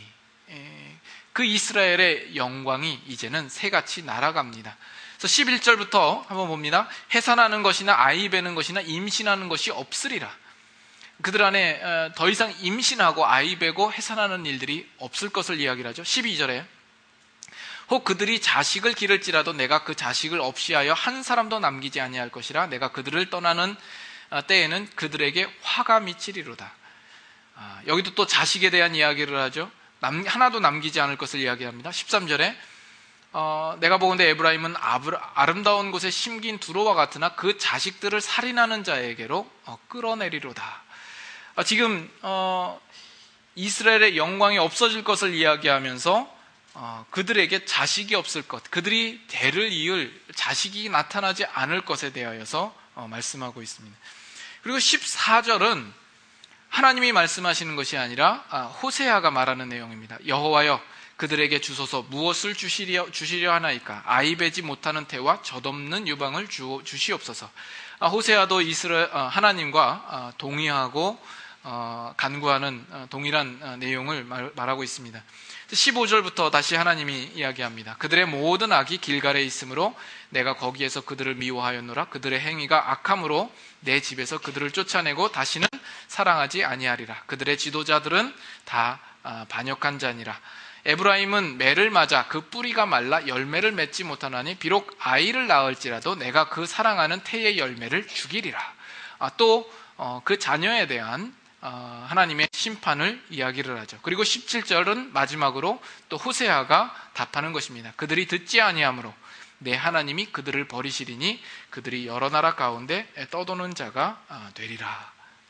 그 이스라엘의 영광이 이제는 새같이 날아갑니다. 그래서 십일 절부터 한번 봅니다. 해산하는 것이나 아이 베는 것이나 임신하는 것이 없으리라. 그들 안에 더 이상 임신하고 아이 베고 해산하는 일들이 없을 것을 이야기를 하죠. 십이 절에 혹 그들이 자식을 기를지라도 내가 그 자식을 없이하여 한 사람도 남기지 아니할 것이라. 내가 그들을 떠나는 때에는 그들에게 화가 미치리로다. 여기도 또 자식에 대한 이야기를 하죠. 남, 하나도 남기지 않을 것을 이야기합니다. 십삼 절에 어, 내가 보건대 에브라임은 아름다운 곳에 심긴 두로와 같으나 그 자식들을 살인하는 자에게로 어, 끌어내리로다. 아, 지금 어, 이스라엘의 영광이 없어질 것을 이야기하면서 어, 그들에게 자식이 없을 것, 그들이 대를 이을 자식이 나타나지 않을 것에 대하여서 어, 말씀하고 있습니다. 그리고 십사 절은 하나님이 말씀하시는 것이 아니라 아, 호세아가 말하는 내용입니다. 여호와여 그들에게 주소서 무엇을 주시려, 주시려 하나이까? 아이 베지 못하는 태와 젖없는 유방을 주, 주시옵소서. 아, 호세아도 이스라엘 아, 하나님과 아, 동의하고 어, 간구하는 어, 동일한 어, 내용을 말, 말하고 있습니다. 십오 절부터 다시 하나님이 이야기합니다. 그들의 모든 악이 길갈에 있으므로 내가 거기에서 그들을 미워하였노라. 그들의 행위가 악함으로 내 집에서 그들을 쫓아내고 다시는 사랑하지 아니하리라. 그들의 지도자들은 다 아, 반역한 자니라. 에브라임은 매를 맞아 그 뿌리가 말라 열매를 맺지 못하나니 비록 아이를 낳을지라도 내가 그 사랑하는 태의 열매를 죽이리라. 아, 또 그 자녀에 대한 하나님의 심판을 이야기를 하죠. 그리고 십칠 절은 마지막으로 또 호세아가 답하는 것입니다. 그들이 듣지 아니하므로 내 하나님이 그들을 버리시리니 그들이 여러 나라 가운데 떠도는 자가 되리라.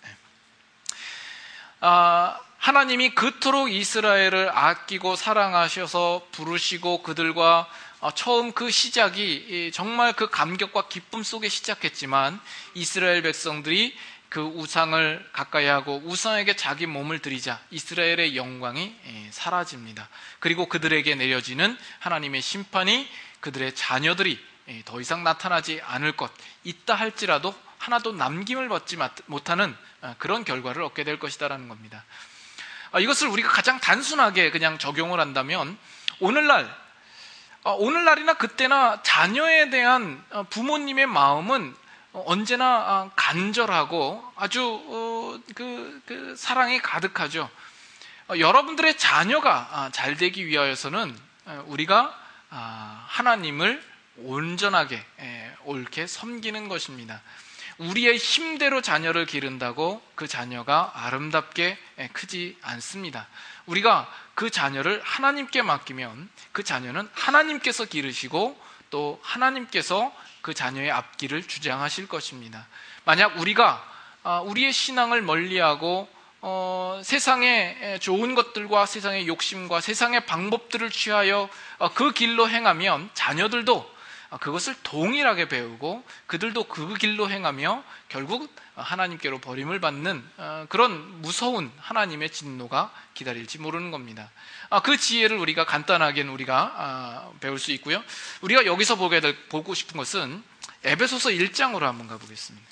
아, 하나님이 그토록 이스라엘을 아끼고 사랑하셔서 부르시고 그들과 처음 그 시작이 정말 그 감격과 기쁨 속에 시작했지만 이스라엘 백성들이 그 우상을 가까이 하고 우상에게 자기 몸을 드리자 이스라엘의 영광이 사라집니다. 그리고 그들에게 내려지는 하나님의 심판이 그들의 자녀들이 더 이상 나타나지 않을 것, 있다 할지라도 하나도 남김을 받지 못하는 그런 결과를 얻게 될 것이다라는 겁니다. 이것을 우리가 가장 단순하게 그냥 적용을 한다면 오늘날 오늘날이나 그때나 자녀에 대한 부모님의 마음은 언제나 간절하고 아주 그, 그 사랑이 가득하죠. 여러분들의 자녀가 잘 되기 위하여서는 우리가 하나님을 온전하게 옳게 섬기는 것입니다. 우리의 힘대로 자녀를 기른다고 그 자녀가 아름답게 크지 않습니다. 우리가 그 자녀를 하나님께 맡기면 그 자녀는 하나님께서 기르시고 또 하나님께서 그 자녀의 앞길을 주장하실 것입니다. 만약 우리가 우리의 신앙을 멀리하고 어, 세상의 좋은 것들과 세상의 욕심과 세상의 방법들을 취하여 그 길로 행하면 자녀들도 그것을 동일하게 배우고 그들도 그 길로 행하며 결국 하나님께로 버림을 받는 그런 무서운 하나님의 진노가 기다릴지 모르는 겁니다. 그 지혜를 우리가 간단하게는 우리가 배울 수 있고요. 우리가 여기서 보게 될, 보고 싶은 것은 에베소서 일 장으로 한번 가보겠습니다.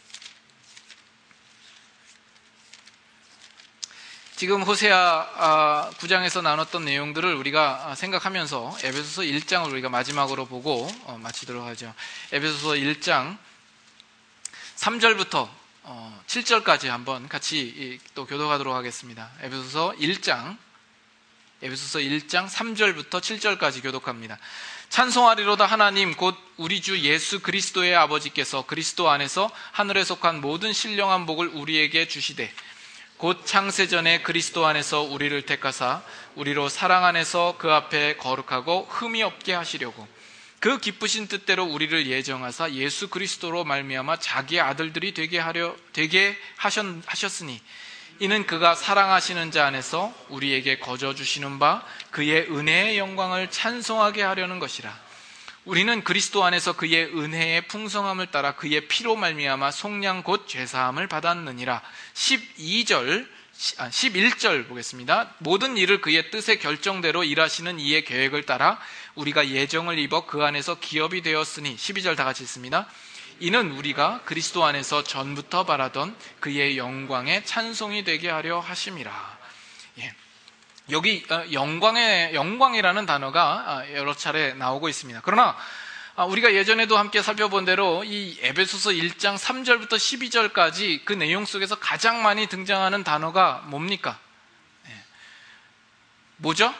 지금 호세아 구 장에서 나눴던 내용들을 우리가 생각하면서 에베소서 일 장을 우리가 마지막으로 보고 마치도록 하죠. 에베소서 일 장 삼 절부터 칠 절까지 한번 같이 또 교독하도록 하겠습니다. 에베소서 일 장 에베소서 일 장 삼 절부터 칠 절까지 교독합니다. 찬송하리로다 하나님 곧 우리 주 예수 그리스도의 아버지께서 그리스도 안에서 하늘에 속한 모든 신령한 복을 우리에게 주시되 곧 창세전에 그리스도 안에서 우리를 택하사 우리로 사랑 안에서 그 앞에 거룩하고 흠이 없게 하시려고 그 기쁘신 뜻대로 우리를 예정하사 예수 그리스도로 말미암아 자기의 아들들이 되게 하려 되게 하셨, 하셨으니 이는 그가 사랑하시는 자 안에서 우리에게 거저 주시는 바 그의 은혜의 영광을 찬송하게 하려는 것이라. 우리는 그리스도 안에서 그의 은혜의 풍성함을 따라 그의 피로 말미암아 속량 곧 죄사함을 받았느니라. 십이 절, 아, 십일 절 보겠습니다. 모든 일을 그의 뜻의 결정대로 일하시는 이의 계획을 따라 우리가 예정을 입어 그 안에서 기업이 되었으니. 십이 절 다 같이 읽습니다. 이는 우리가 그리스도 안에서 전부터 바라던 그의 영광의 찬송이 되게 하려 하심이라. 예. 여기 영광의 영광이라는 단어가 여러 차례 나오고 있습니다. 그러나 우리가 예전에도 함께 살펴본 대로 이 에베소서 일 장 삼 절부터 십이 절까지 그 내용 속에서 가장 많이 등장하는 단어가 뭡니까? 예. 뭐죠?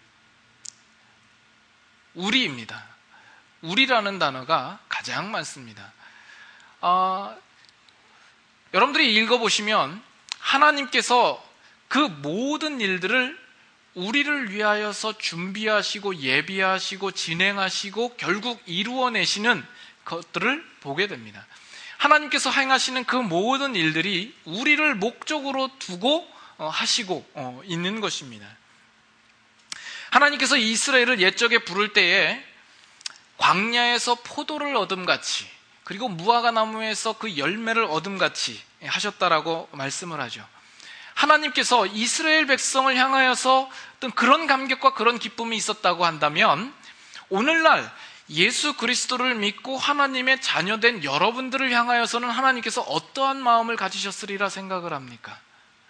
우리입니다. 우리라는 단어가 가장 많습니다. 어, 여러분들이 읽어보시면 하나님께서 그 모든 일들을 우리를 위하여서 준비하시고 예비하시고 진행하시고 결국 이루어내시는 것들을 보게 됩니다. 하나님께서 행하시는 그 모든 일들이 우리를 목적으로 두고 하시고 있는 것입니다. 하나님께서 이스라엘을 옛적에 부를 때에 광야에서 포도를 얻음같이 그리고 무화과 나무에서 그 열매를 얻음같이 하셨다라고 말씀을 하죠. 하나님께서 이스라엘 백성을 향하여서 어떤 그런 감격과 그런 기쁨이 있었다고 한다면 오늘날 예수 그리스도를 믿고 하나님의 자녀된 여러분들을 향하여서는 하나님께서 어떠한 마음을 가지셨으리라 생각을 합니까?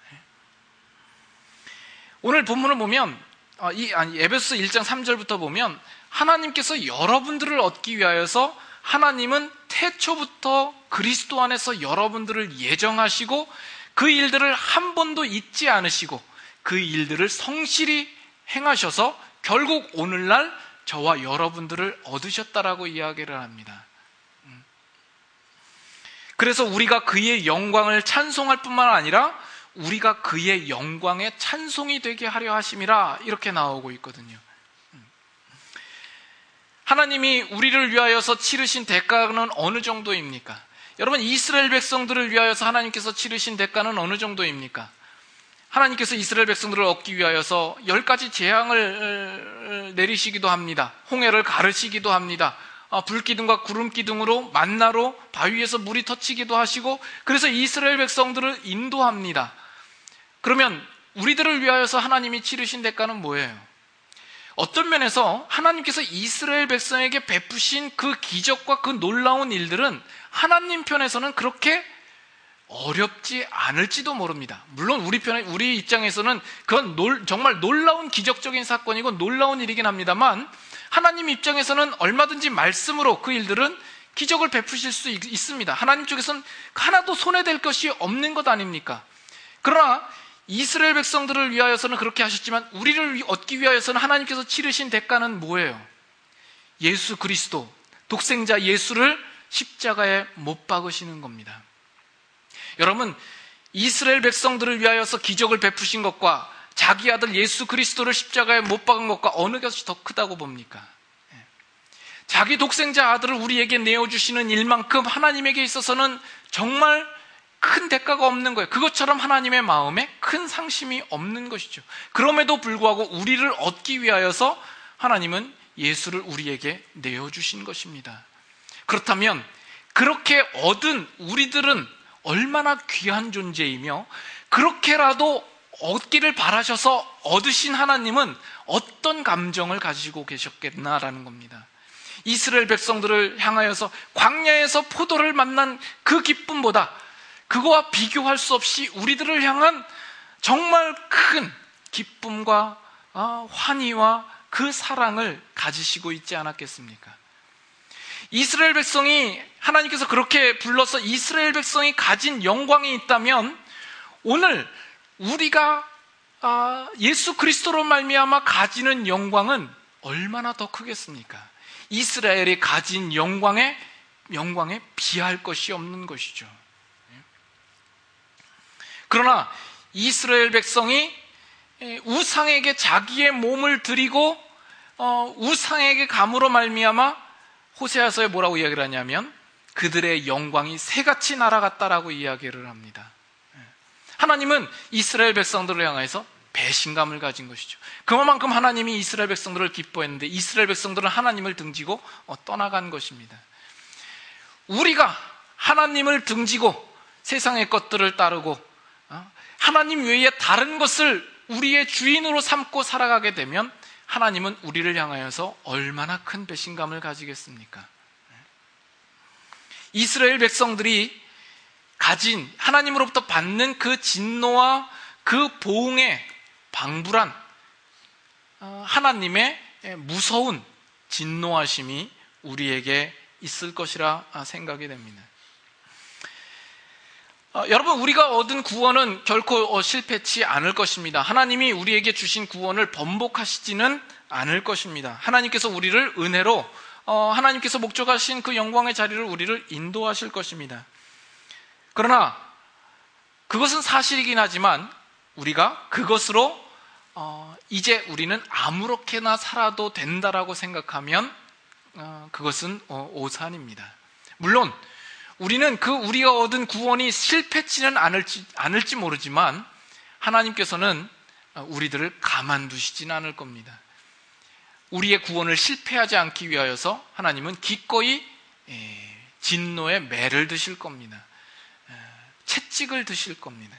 오늘 본문을 보면 이 아니, 에베소서 일 장 삼 절부터 보면 하나님께서 여러분들을 얻기 위하여서 하나님은 태초부터 그리스도 안에서 여러분들을 예정하시고 그 일들을 한 번도 잊지 않으시고 그 일들을 성실히 행하셔서 결국 오늘날 저와 여러분들을 얻으셨다라고 이야기를 합니다. 그래서 우리가 그의 영광을 찬송할 뿐만 아니라 우리가 그의 영광의 찬송이 되게 하려 하심이라 이렇게 나오고 있거든요. 하나님이 우리를 위하여서 치르신 대가는 어느 정도입니까? 여러분, 이스라엘 백성들을 위하여서 하나님께서 치르신 대가는 어느 정도입니까? 하나님께서 이스라엘 백성들을 얻기 위하여서 열 가지 재앙을 내리시기도 합니다. 홍해를 가르시기도 합니다. 불기둥과 구름기둥으로 만나로 바위에서 물이 터치기도 하시고 그래서 이스라엘 백성들을 인도합니다. 그러면 우리들을 위하여서 하나님이 치르신 대가는 뭐예요? 어떤 면에서 하나님께서 이스라엘 백성에게 베푸신 그 기적과 그 놀라운 일들은 하나님 편에서는 그렇게 어렵지 않을지도 모릅니다. 물론 우리 편에, 우리 입장에서는 그건 놀, 정말 놀라운 기적적인 사건이고 놀라운 일이긴 합니다만 하나님 입장에서는 얼마든지 말씀으로 그 일들은 기적을 베푸실 수 있, 있습니다. 하나님 쪽에서는 하나도 손해될 것이 없는 것 아닙니까? 그러나 이스라엘 백성들을 위하여서는 그렇게 하셨지만 우리를 얻기 위하여서는 하나님께서 치르신 대가는 뭐예요? 예수 그리스도, 독생자 예수를 십자가에 못 박으시는 겁니다. 여러분, 이스라엘 백성들을 위하여서 기적을 베푸신 것과 자기 아들 예수 그리스도를 십자가에 못 박은 것과 어느 것이 더 크다고 봅니까? 자기 독생자 아들을 우리에게 내어주시는 일만큼 하나님에게 있어서는 정말 큰 대가가 없는 거예요. 그것처럼 하나님의 마음에 큰 상심이 없는 것이죠. 그럼에도 불구하고 우리를 얻기 위하여서 하나님은 예수를 우리에게 내어주신 것입니다. 그렇다면 그렇게 얻은 우리들은 얼마나 귀한 존재이며 그렇게라도 얻기를 바라셔서 얻으신 하나님은 어떤 감정을 가지고 계셨겠나라는 겁니다. 이스라엘 백성들을 향하여서 광야에서 포도를 만난 그 기쁨보다 그거와 비교할 수 없이 우리들을 향한 정말 큰 기쁨과 환희와 그 사랑을 가지시고 있지 않았겠습니까? 이스라엘 백성이 하나님께서 그렇게 불러서 이스라엘 백성이 가진 영광이 있다면 오늘 우리가 예수 그리스도로 말미암아 가지는 영광은 얼마나 더 크겠습니까? 이스라엘이 가진 영광에 영광에 비할 것이 없는 것이죠. 그러나 이스라엘 백성이 우상에게 자기의 몸을 드리고 어, 우상에게 감으로 말미암아 호세아서에 뭐라고 이야기를 하냐면 그들의 영광이 새같이 날아갔다라고 이야기를 합니다. 하나님은 이스라엘 백성들을 향해서 배신감을 가진 것이죠. 그만큼 하나님이 이스라엘 백성들을 기뻐했는데 이스라엘 백성들은 하나님을 등지고 떠나간 것입니다. 우리가 하나님을 등지고 세상의 것들을 따르고 하나님 외에 다른 것을 우리의 주인으로 삼고 살아가게 되면 하나님은 우리를 향하여서 얼마나 큰 배신감을 가지겠습니까? 이스라엘 백성들이 가진 하나님으로부터 받는 그 진노와 그 보응에 방불한 하나님의 무서운 진노하심이 우리에게 있을 것이라 생각이 됩니다. 어, 여러분, 우리가 얻은 구원은 결코 어, 실패치 않을 것입니다. 하나님이 우리에게 주신 구원을 번복하시지는 않을 것입니다. 하나님께서 우리를 은혜로 어, 하나님께서 목적하신 그 영광의 자리를 우리를 인도하실 것입니다. 그러나 그것은 사실이긴 하지만 우리가 그것으로 어, 이제 우리는 아무렇게나 살아도 된다라고 생각하면 어, 그것은 어, 오산입니다. 물론 우리는 그 우리가 얻은 구원이 실패치는 않을지, 않을지 모르지만 하나님께서는 우리들을 가만두시지는 않을 겁니다. 우리의 구원을 실패하지 않기 위하여서 하나님은 기꺼이 진노의 매를 드실 겁니다. 채찍을 드실 겁니다.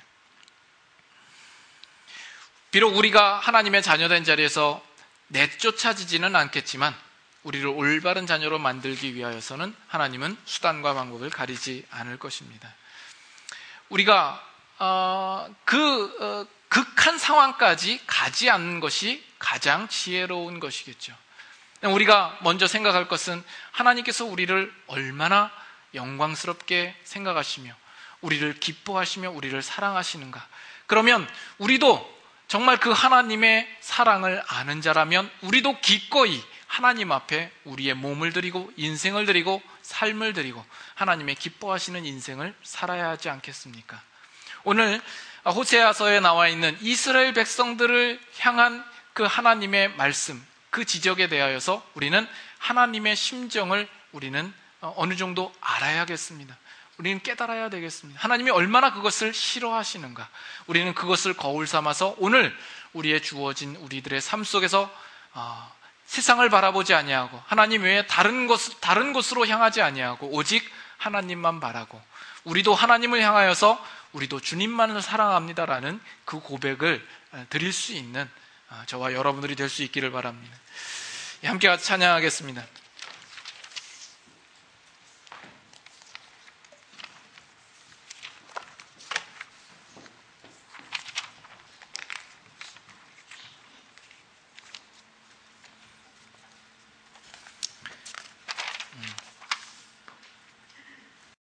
비록 우리가 하나님의 자녀된 자리에서 내쫓아지지는 않겠지만 우리를 올바른 자녀로 만들기 위하여서는 하나님은 수단과 방법을 가리지 않을 것입니다. 우리가 어, 그 어, 극한 상황까지 가지 않는 것이 가장 지혜로운 것이겠죠. 우리가 먼저 생각할 것은 하나님께서 우리를 얼마나 영광스럽게 생각하시며 우리를 기뻐하시며 우리를 사랑하시는가. 그러면 우리도 정말 그 하나님의 사랑을 아는 자라면 우리도 기꺼이 하나님 앞에 우리의 몸을 드리고 인생을 드리고 삶을 드리고 하나님의 기뻐하시는 인생을 살아야 하지 않겠습니까? 오늘 호세아서에 나와 있는 이스라엘 백성들을 향한 그 하나님의 말씀, 그 지적에 대하여서 우리는 하나님의 심정을 우리는 어느 정도 알아야겠습니다. 우리는 깨달아야 되겠습니다. 하나님이 얼마나 그것을 싫어하시는가. 우리는 그것을 거울 삼아서 오늘 우리의 주어진 우리들의 삶 속에서 어, 세상을 바라보지 아니하고 하나님 외에 다른 곳, 다른 곳으로 향하지 아니하고 오직 하나님만 바라고 우리도 하나님을 향하여서 우리도 주님만을 사랑합니다라는 그 고백을 드릴 수 있는 저와 여러분들이 될 수 있기를 바랍니다. 함께 같이 찬양하겠습니다.